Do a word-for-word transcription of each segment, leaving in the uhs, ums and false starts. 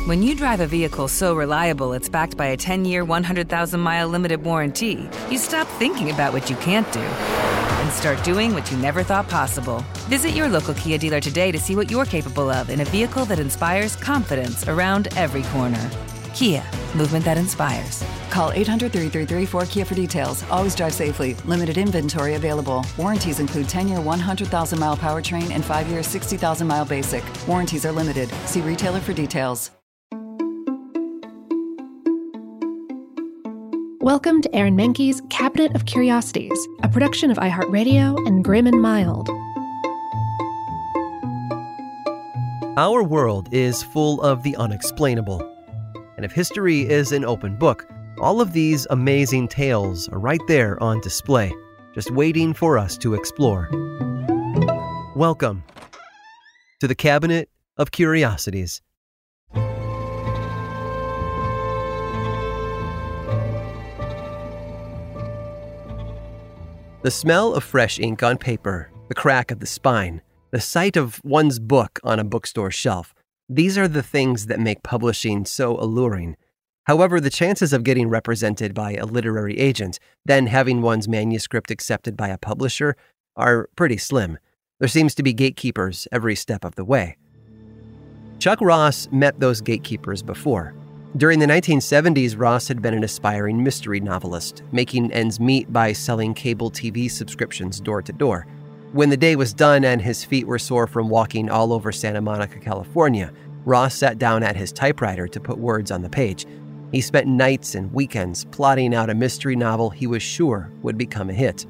When you drive a vehicle so reliable it's backed by a ten-year, one hundred thousand mile limited warranty, you stop thinking about what you can't do and start doing what you never thought possible. Visit your local Kia dealer today to see what you're capable of in a vehicle that inspires confidence around every corner. Kia, movement that inspires. Call eight hundred, three three three, four K I A for details. Always drive safely. Limited inventory available. Warranties include ten-year, one hundred thousand mile powertrain and five-year, sixty thousand mile basic. Warranties are limited. See retailer for details. Welcome to Aaron Mahnke's Cabinet of Curiosities, a production of iHeartRadio and Grim and Mild. Our world is full of the unexplainable. And if history is an open book, all of these amazing tales are right there on display, just waiting for us to explore. Welcome to the Cabinet of Curiosities. The smell of fresh ink on paper, the crack of the spine, the sight of one's book on a bookstore shelf, these are the things that make publishing so alluring. However, the chances of getting represented by a literary agent, then having one's manuscript accepted by a publisher, are pretty slim. There seems to be gatekeepers every step of the way. Chuck Ross met those gatekeepers before. During the nineteen seventies, Ross had been an aspiring mystery novelist, making ends meet by selling cable T V subscriptions door to door. When the day was done and his feet were sore from walking all over Santa Monica, California, Ross sat down at his typewriter to put words on the page. He spent nights and weekends plotting out a mystery novel he was sure would become a hit.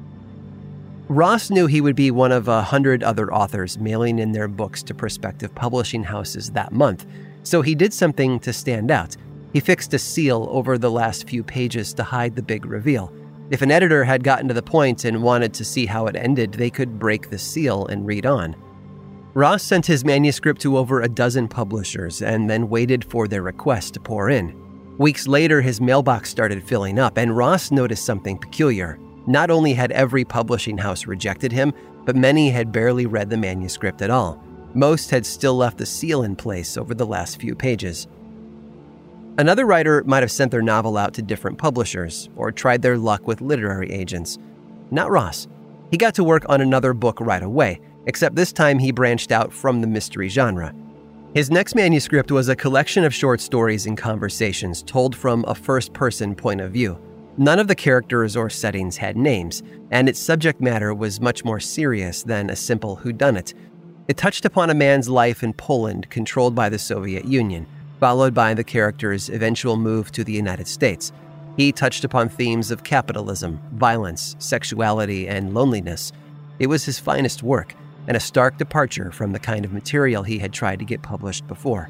Ross knew he would be one of a hundred other authors mailing in their books to prospective publishing houses that month, so he did something to stand out. He fixed a seal over the last few pages to hide the big reveal. If an editor had gotten to the point and wanted to see how it ended, they could break the seal and read on. Ross sent his manuscript to over a dozen publishers and then waited for their requests to pour in. Weeks later, his mailbox started filling up, and Ross noticed something peculiar. Not only had every publishing house rejected him, but many had barely read the manuscript at all. Most had still left the seal in place over the last few pages. Another writer might have sent their novel out to different publishers or tried their luck with literary agents. Not Ross. He got to work on another book right away, except this time he branched out from the mystery genre. His next manuscript was a collection of short stories and conversations told from a first-person point of view. None of the characters or settings had names, and its subject matter was much more serious than a simple whodunit. It touched upon a man's life in Poland controlled by the Soviet Union, followed by the character's eventual move to the United States. He touched upon themes of capitalism, violence, sexuality, and loneliness. It was his finest work, and a stark departure from the kind of material he had tried to get published before.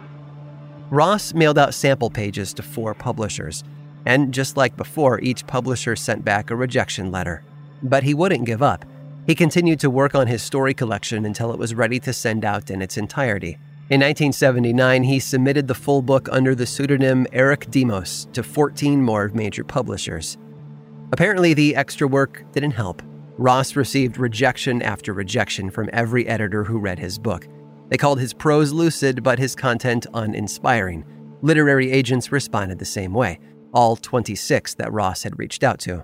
Ross mailed out sample pages to four publishers, and just like before, each publisher sent back a rejection letter. But he wouldn't give up. He continued to work on his story collection until it was ready to send out in its entirety. In nineteen seventy-nine, he submitted the full book under the pseudonym Eric Demos to fourteen more major publishers. Apparently, the extra work didn't help. Ross received rejection after rejection from every editor who read his book. They called his prose lucid, but his content uninspiring. Literary agents responded the same way, all twenty-six that Ross had reached out to.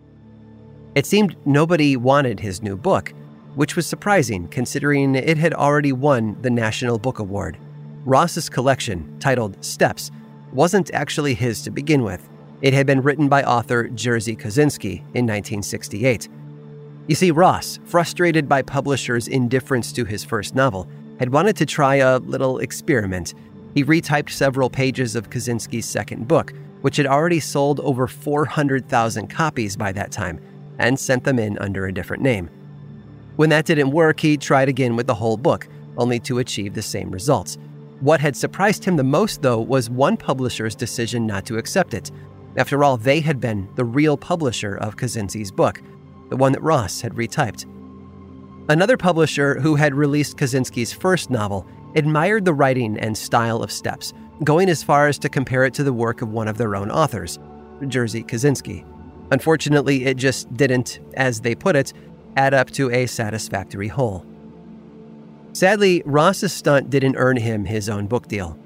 It seemed nobody wanted his new book, which was surprising considering it had already won the National Book Award. Ross's collection, titled Steps, wasn't actually his to begin with. It had been written by author Jerzy Kosinski in nineteen sixty-eight. You see, Ross, frustrated by publishers' indifference to his first novel, had wanted to try a little experiment. He retyped several pages of Kosinski's second book, which had already sold over four hundred thousand copies by that time, and sent them in under a different name. When that didn't work, he tried again with the whole book, only to achieve the same results. What had surprised him the most, though, was one publisher's decision not to accept it. After all, they had been the real publisher of Kosinski's book, the one that Ross had retyped. Another publisher who had released Kosinski's first novel admired the writing and style of Steps, going as far as to compare it to the work of one of their own authors, Jerzy Kosinski. Unfortunately, it just didn't, as they put it, add up to a satisfactory whole. Sadly, Ross's stunt didn't earn him his own book deal.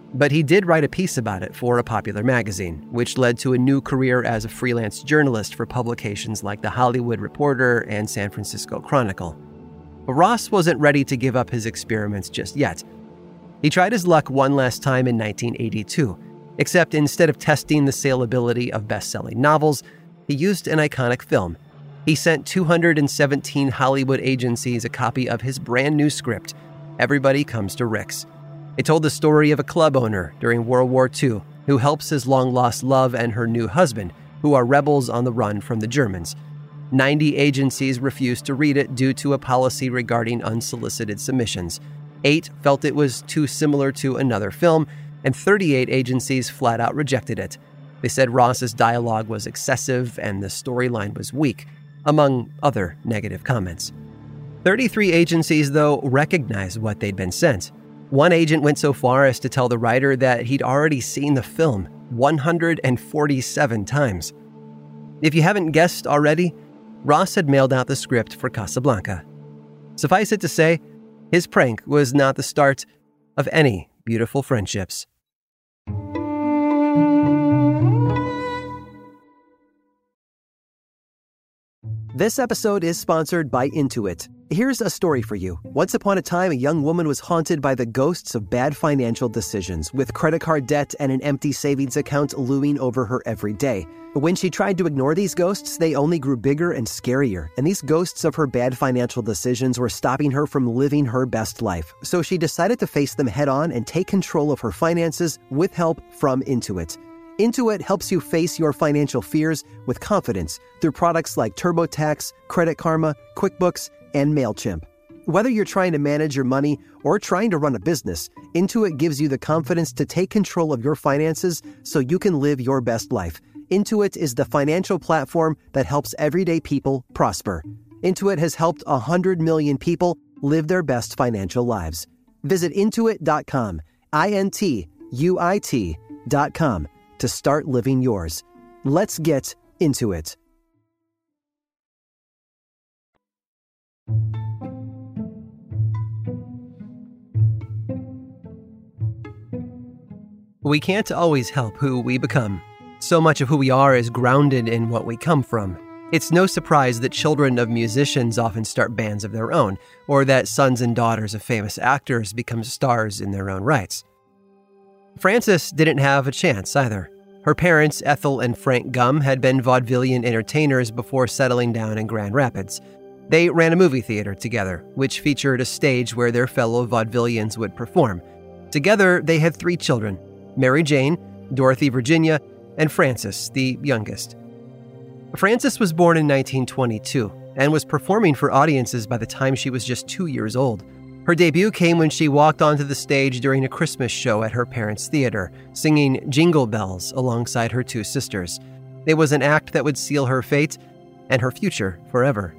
but he did write a piece about it for a popular magazine, which led to a new career as a freelance journalist for publications like The Hollywood Reporter and San Francisco Chronicle. But Ross wasn't ready to give up his experiments just yet. He tried his luck one last time in nineteen eighty-two, except instead of testing the salability of best-selling novels, he used an iconic film. He sent two hundred seventeen Hollywood agencies a copy of his brand new script, Everybody Comes to Rick's. It told the story of a club owner during World War Two who helps his long-lost love and her new husband, who are rebels on the run from the Germans. ninety agencies refused to read it due to a policy regarding unsolicited submissions. Eight felt it was too similar to another film, and thirty-eight agencies flat out rejected it. They said Ross's dialogue was excessive and the storyline was weak, among other negative comments. thirty-three agencies, though, recognized what they'd been sent. One agent went so far as to tell the writer that he'd already seen the film one hundred forty-seven times. If you haven't guessed already, Ross had mailed out the script for Casablanca. Suffice it to say, his prank was not the start of any beautiful friendships. This episode is sponsored by Intuit. Here's a story for you. Once upon a time, a young woman was haunted by the ghosts of bad financial decisions, with credit card debt and an empty savings account looming over her every day. When she tried to ignore these ghosts, they only grew bigger and scarier, and these ghosts of her bad financial decisions were stopping her from living her best life. So she decided to face them head on and take control of her finances with help from Intuit. Intuit helps you face your financial fears with confidence through products like TurboTax, Credit Karma, QuickBooks, and MailChimp. Whether you're trying to manage your money or trying to run a business, Intuit gives you the confidence to take control of your finances so you can live your best life. Intuit is the financial platform that helps everyday people prosper. Intuit has helped one hundred million people live their best financial lives. Visit intuit dot com, I N T U I T dot com, to start living yours. Let's get into it. We can't always help who we become. So much of who we are is grounded in what we come from. It's no surprise that children of musicians often start bands of their own, or that sons and daughters of famous actors become stars in their own rights. Frances didn't have a chance either. Her parents, Ethel and Frank Gumm, had been vaudevillian entertainers before settling down in Grand Rapids. They ran a movie theater together, which featured a stage where their fellow vaudevillians would perform. Together, they had three children: Mary Jane, Dorothy Virginia, and Frances, the youngest. Frances was born in nineteen twenty-two and was performing for audiences by the time she was just two years old. Her debut came when she walked onto the stage during a Christmas show at her parents' theater, singing Jingle Bells alongside her two sisters. It was an act that would seal her fate and her future forever.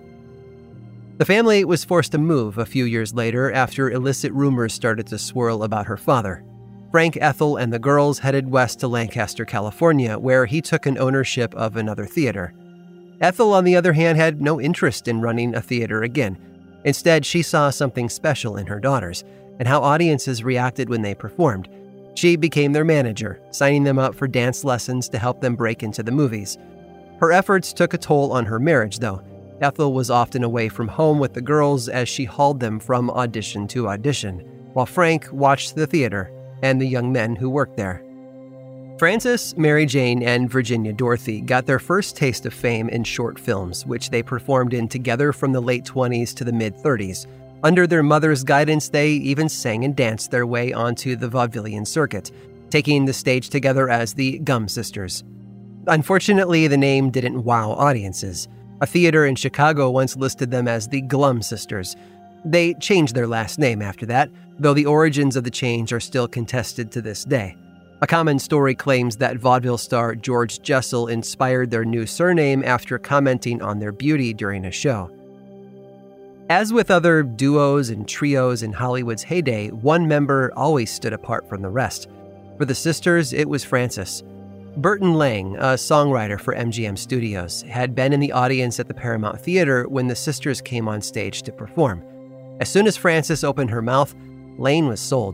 The family was forced to move a few years later after illicit rumors started to swirl about her father. Frank, Ethel, and the girls headed west to Lancaster, California, where he took an ownership of another theater. Ethel, on the other hand, had no interest in running a theater again. Instead, she saw something special in her daughters and how audiences reacted when they performed. She became their manager, signing them up for dance lessons to help them break into the movies. Her efforts took a toll on her marriage, though. Ethel was often away from home with the girls as she hauled them from audition to audition, while Frank watched the theater and the young men who worked there. Frances, Mary Jane, and Virginia Dorothy got their first taste of fame in short films, which they performed in together from the late twenties to the mid-thirties. Under their mother's guidance, they even sang and danced their way onto the vaudevillian circuit, taking the stage together as the Gumm Sisters. Unfortunately, the name didn't wow audiences. A theater in Chicago once listed them as the Glum Sisters. They changed their last name after that, though the origins of the change are still contested to this day. A common story claims that vaudeville star George Jessel inspired their new surname after commenting on their beauty during a show. As with other duos and trios in Hollywood's heyday, one member always stood apart from the rest. For the sisters, it was Frances. Burton Lang, a songwriter for M G M Studios, had been in the audience at the Paramount Theater when the sisters came on stage to perform. As soon as Frances opened her mouth, Lane was sold.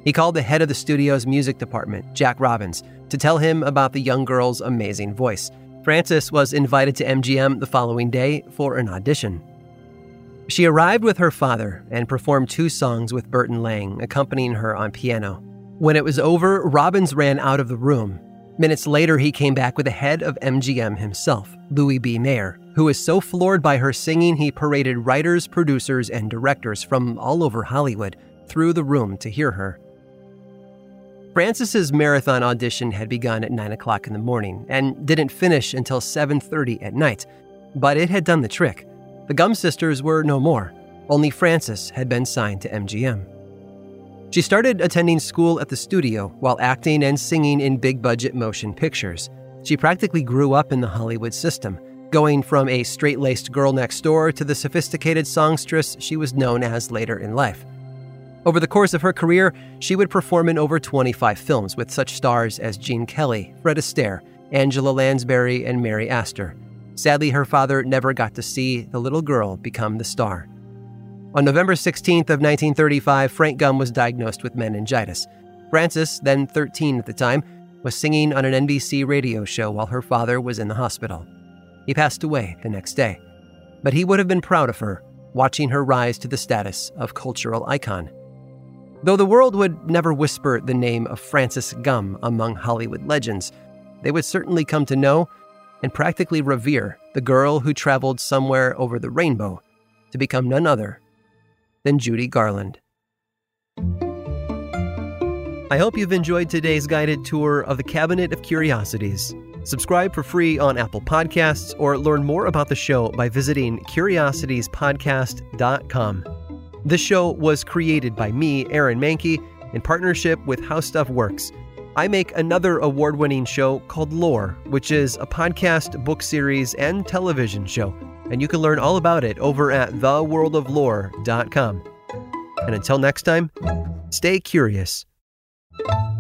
He called the head of the studio's music department, Jack Robbins, to tell him about the young girl's amazing voice. Frances was invited to M G M the following day for an audition. She arrived with her father and performed two songs with Burton Lang, accompanying her on piano. When it was over, Robbins ran out of the room. Minutes later, he came back with the head of M G M himself, Louis B. Mayer, who was so floored by her singing he paraded writers, producers, and directors from all over Hollywood through the room to hear her. Frances's marathon audition had begun at nine o'clock in the morning and didn't finish until seven thirty at night, but it had done the trick. The Gum sisters were no more. Only Frances had been signed to M G M. She started attending school at the studio while acting and singing in big-budget motion pictures. She practically grew up in the Hollywood system, going from a straight-laced girl next door to the sophisticated songstress she was known as later in life. Over the course of her career, she would perform in over twenty-five films with such stars as Gene Kelly, Fred Astaire, Angela Lansbury, and Mary Astor. Sadly, her father never got to see the little girl become the star. On November sixteenth of nineteen thirty-five, Frank Gum was diagnosed with meningitis. Frances, then thirteen at the time, was singing on an N B C radio show while her father was in the hospital. He passed away the next day, but he would have been proud of her, watching her rise to the status of cultural icon. Though the world would never whisper the name of Frances Gum among Hollywood legends, they would certainly come to know and practically revere the girl who traveled somewhere over the rainbow to become none other than Judy Garland. I hope you've enjoyed today's guided tour of the Cabinet of Curiosities. Subscribe for free on Apple Podcasts or learn more about the show by visiting curiosities podcast dot com. This show was created by me, Aaron Mahnke, in partnership with How Stuff Works. I make another award-winning show called Lore, which is a podcast, book series, and television show, and you can learn all about it over at the world of lore dot com. And until next time, stay curious.